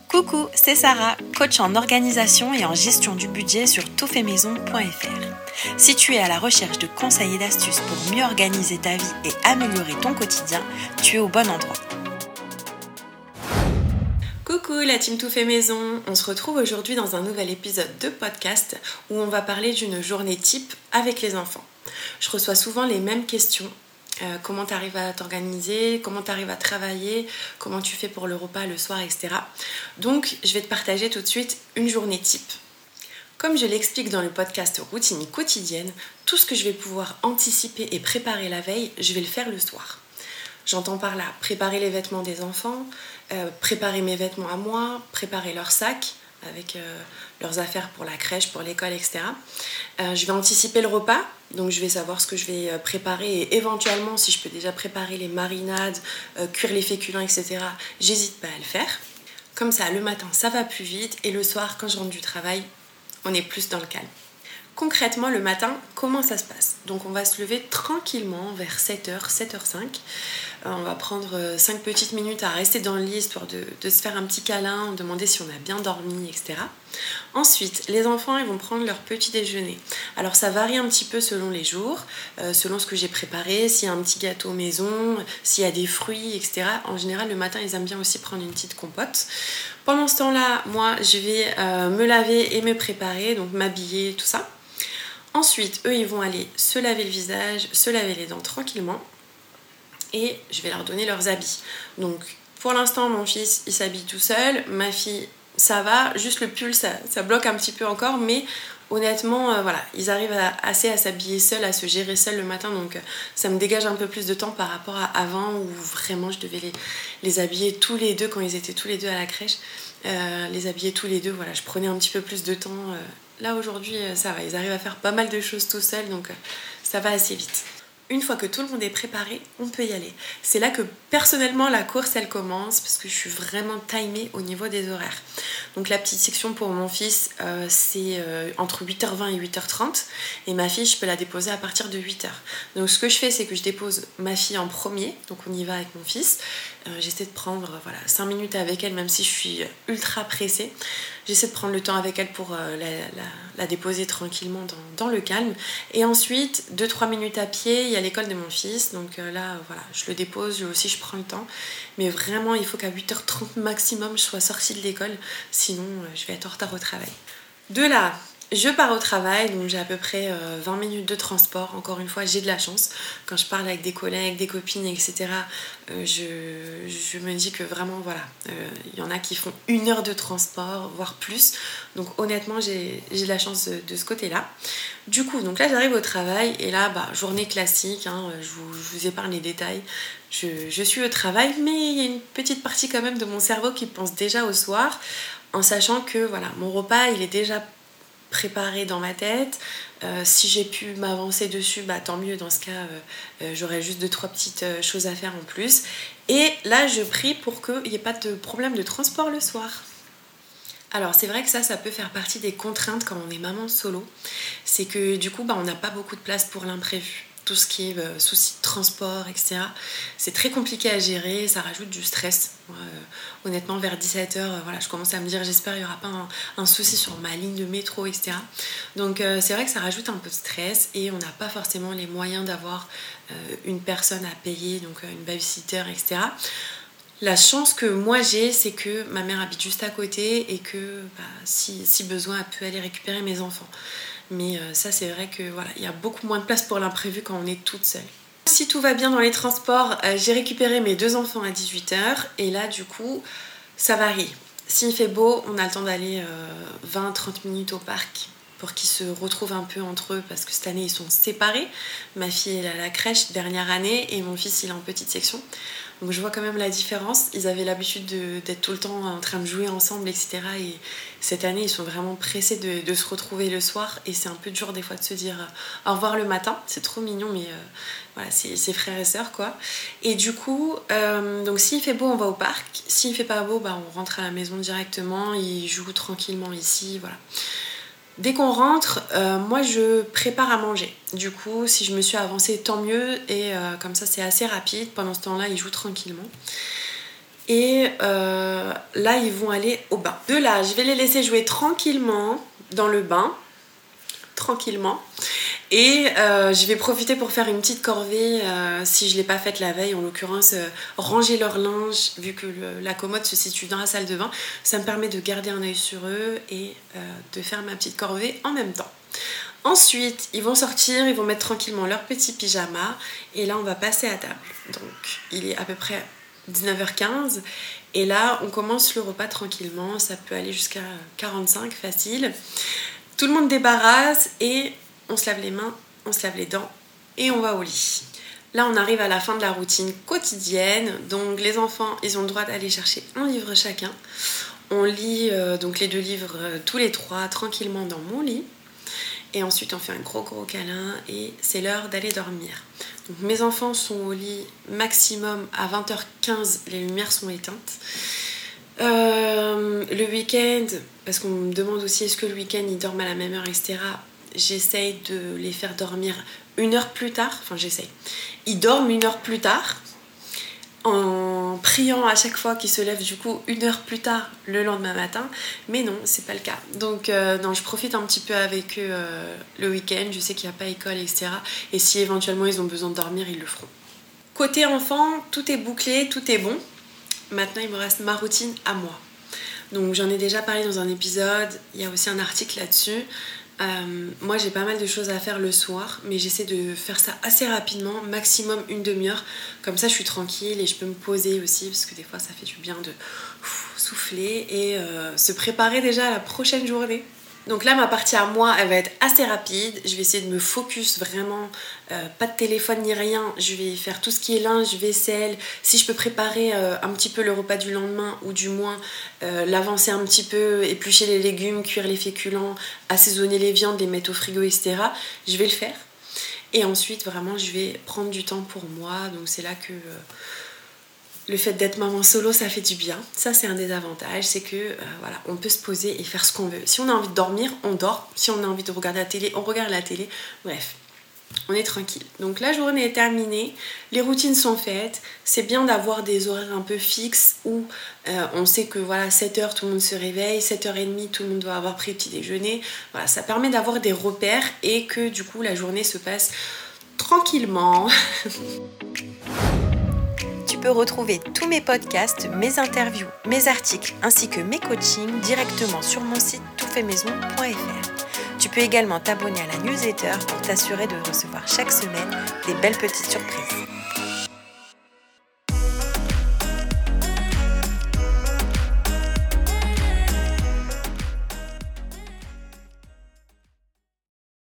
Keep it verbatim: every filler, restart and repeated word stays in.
Coucou, c'est Sarah, coach en organisation et en gestion du budget sur tout fait maison point f r. Si tu es à la recherche de conseils et d'astuces pour mieux organiser ta vie et améliorer ton quotidien, tu es au bon endroit. Coucou la team Tout fait maison, on se retrouve aujourd'hui dans un nouvel épisode de podcast où on va parler d'une journée type avec les enfants. Je reçois souvent les mêmes questions. Euh, comment tu arrives à t'organiser, comment tu arrives à travailler, comment tu fais pour le repas le soir, et cetera. Donc, je vais te partager tout de suite une journée type. Comme je l'explique dans le podcast Routine quotidienne, tout ce que je vais pouvoir anticiper et préparer la veille, je vais le faire le soir. J'entends par là préparer les vêtements des enfants, euh, préparer mes vêtements à moi, préparer leur sac avec euh, leurs affaires pour la crèche, pour l'école, et cetera. Euh, je vais anticiper le repas, donc je vais savoir ce que je vais préparer et éventuellement, si je peux déjà préparer les marinades, euh, cuire les féculents, et cetera, j'hésite pas à le faire. Comme ça, le matin, ça va plus vite et le soir, quand je rentre du travail, on est plus dans le calme. Concrètement, le matin, comment ça se passe ? Donc on va se lever tranquillement vers sept heures, sept heures cinq. Euh, on va prendre cinq petites minutes à rester dans le lit, histoire de, de se faire un petit câlin, demander si on a bien dormi, et cetera. Ensuite, les enfants ils vont prendre leur petit déjeuner. Alors ça varie un petit peu selon les jours, euh, selon ce que j'ai préparé, s'il y a un petit gâteau maison, s'il y a des fruits, et cetera. En général, le matin, ils aiment bien aussi prendre une petite compote. Pendant ce temps-là, moi, je vais euh, me laver et me préparer, donc m'habiller, tout ça. Ensuite, eux, ils vont aller se laver le visage, se laver les dents tranquillement et je vais leur donner leurs habits. Donc, pour l'instant, mon fils, il s'habille tout seul. Ma fille, ça va. Juste le pull, ça, ça bloque un petit peu encore, mais honnêtement, euh, voilà, ils arrivent à, assez à s'habiller seuls, à se gérer seuls le matin, donc euh, ça me dégage un peu plus de temps par rapport à avant où vraiment je devais les, les habiller tous les deux quand ils étaient tous les deux à la crèche. Euh, les habiller tous les deux, voilà, je prenais un petit peu plus de temps. Euh, Là aujourd'hui ça va, ils arrivent à faire pas mal de choses tout seuls, donc ça va assez vite. Une fois que tout le monde est préparé, on peut y aller. C'est là que personnellement la course elle commence parce que je suis vraiment timée au niveau des horaires. Donc la petite section pour mon fils euh, c'est euh, entre huit heures vingt et huit heures trente et ma fille je peux la déposer à partir de huit heures. Donc ce que je fais c'est que je dépose ma fille en premier, donc on y va avec mon fils. Euh, j'essaie de prendre voilà, cinq minutes avec elle même si je suis ultra pressée. J'essaie de prendre le temps avec elle pour euh, la, la, la déposer tranquillement dans, dans le calme. Et ensuite, deux trois minutes à pied, il y a l'école de mon fils. Donc euh, là, voilà, je le dépose, lui aussi je prends le temps. Mais vraiment, il faut qu'à huit heures trente maximum, je sois sortie de l'école. Sinon, euh, je vais être en retard au travail. De là, je pars au travail, donc j'ai à peu près euh, vingt minutes de transport. Encore une fois, j'ai de la chance. Quand je parle avec des collègues, des copines, et cetera, euh, je, je me dis que vraiment, voilà, il euh, y en a qui font une heure de transport, voire plus. Donc honnêtement, j'ai, j'ai de la chance de, de ce côté-là. Du coup, donc là, j'arrive au travail et là, bah, journée classique, hein, je, vous, je vous épargne les détails. Je, je suis au travail, mais il y a une petite partie quand même de mon cerveau qui pense déjà au soir, en sachant que voilà, mon repas, il est déjà préparé dans ma tête. Euh, si j'ai pu m'avancer dessus, bah tant mieux. Dans ce cas, euh, euh, j'aurais juste deux trois petites euh, choses à faire en plus. Et là, je prie pour qu'il n'y ait pas de problème de transport le soir. Alors c'est vrai que ça, ça peut faire partie des contraintes quand on est maman solo. C'est que du coup, bah, on n'a pas beaucoup de place pour l'imprévu. Tout ce qui est euh, soucis de transport, et cetera. C'est très compliqué à gérer, ça rajoute du stress. Moi, euh, honnêtement, vers dix-sept heures, euh, voilà, je commence à me dire, j'espère qu'il n'y aura pas un, un souci sur ma ligne de métro, et cetera. Donc euh, c'est vrai que ça rajoute un peu de stress et on n'a pas forcément les moyens d'avoir euh, une personne à payer, donc euh, une babysitter, et cetera. La chance que moi j'ai, c'est que ma mère habite juste à côté et que bah, si, si besoin, elle peut aller récupérer mes enfants. Mais euh, ça, c'est vrai que voilà, il y a beaucoup moins de place pour l'imprévu quand on est toute seule. Si tout va bien dans les transports, euh, j'ai récupéré mes deux enfants à dix-huit heures et là, du coup, ça varie. S'il fait beau, on a le temps d'aller euh, vingt à trente minutes au parc pour qu'ils se retrouvent un peu entre eux parce que cette année, ils sont séparés. Ma fille, elle est à la crèche, dernière année, et mon fils, il est en petite section. Donc je vois quand même la différence. Ils avaient l'habitude de, d'être tout le temps en train de jouer ensemble, et cetera. Et cette année, ils sont vraiment pressés de, de se retrouver le soir. Et c'est un peu dur des fois de se dire euh, au revoir le matin. C'est trop mignon, mais euh, voilà, c'est, c'est frères et sœurs, quoi. Et du coup, euh, donc s'il fait beau, on va au parc. S'il fait pas beau, bah, on rentre à la maison directement. Ils jouent tranquillement ici, voilà. Dès qu'on rentre, euh, moi je prépare à manger. Du coup, si je me suis avancée, tant mieux. Et euh, comme ça, c'est assez rapide. Pendant ce temps-là, ils jouent tranquillement. Et euh, là, ils vont aller au bain. De là, je vais les laisser jouer tranquillement dans le bain. Tranquillement. Et euh, je vais profiter pour faire une petite corvée euh, si je ne l'ai pas faite la veille, en l'occurrence euh, ranger leur linge, vu que le, la commode se situe dans la salle de bain. Ça me permet de garder un œil sur eux et euh, de faire ma petite corvée en même temps. Ensuite, ils vont sortir, ils vont mettre tranquillement leur petit pyjama et là on va passer à table. Donc il est à peu près dix-neuf heures quinze et là on commence le repas tranquillement, ça peut aller jusqu'à quarante-cinq facile. Tout le monde débarrasse et on se lave les mains, on se lave les dents et on va au lit. Là on arrive à la fin de la routine quotidienne, donc les enfants ils ont le droit d'aller chercher un livre chacun. On lit euh, donc les deux livres euh, tous les trois tranquillement dans mon lit. Et ensuite on fait un gros gros câlin et c'est l'heure d'aller dormir. Donc mes enfants sont au lit maximum à vingt heures quinze, les lumières sont éteintes. Euh, le week-end, parce qu'on me demande aussi est-ce que le week-end ils dorment à la même heure, et cetera. J'essaye de les faire dormir une heure plus tard, enfin j'essaye. Ils dorment une heure plus tard, en priant à chaque fois qu'ils se lèvent du coup une heure plus tard le lendemain matin, mais non, c'est pas le cas. Donc euh, non, je profite un petit peu avec eux euh, le week-end, je sais qu'il n'y a pas école, et cetera. Et si éventuellement ils ont besoin de dormir, ils le feront. Côté enfant, tout est bouclé, tout est bon. Maintenant, il me reste ma routine à moi. Donc j'en ai déjà parlé dans un épisode, il y a aussi un article là-dessus. Euh, moi j'ai pas mal de choses à faire le soir, mais j'essaie de faire ça assez rapidement, maximum une demi-heure, comme ça je suis tranquille et je peux me poser aussi, parce que des fois ça fait du bien de ouf, souffler et euh, se préparer déjà à la prochaine journée. Donc là ma partie à moi elle va être assez rapide, je vais essayer de me focus vraiment, euh, pas de téléphone ni rien, je vais faire tout ce qui est linge, vaisselle, si je peux préparer euh, un petit peu le repas du lendemain ou du moins euh, l'avancer un petit peu, éplucher les légumes, cuire les féculents, assaisonner les viandes, les mettre au frigo, et cetera. Je vais le faire et ensuite vraiment je vais prendre du temps pour moi, donc c'est là que... Euh, le fait d'être maman solo, ça fait du bien. Ça, c'est un des avantages, c'est que euh, voilà, on peut se poser et faire ce qu'on veut. Si on a envie de dormir, on dort. Si on a envie de regarder la télé, on regarde la télé. Bref, on est tranquille. Donc la journée est terminée, les routines sont faites. C'est bien d'avoir des horaires un peu fixes où euh, on sait que voilà, sept heures, tout le monde se réveille, sept heures trente, tout le monde doit avoir pris le petit déjeuner. Voilà, ça permet d'avoir des repères et que du coup, la journée se passe tranquillement. Tu peux retrouver tous mes podcasts, mes interviews, mes articles ainsi que mes coachings directement sur mon site tout fait maison point f r. Tu peux également t'abonner à la newsletter pour t'assurer de recevoir chaque semaine des belles petites surprises.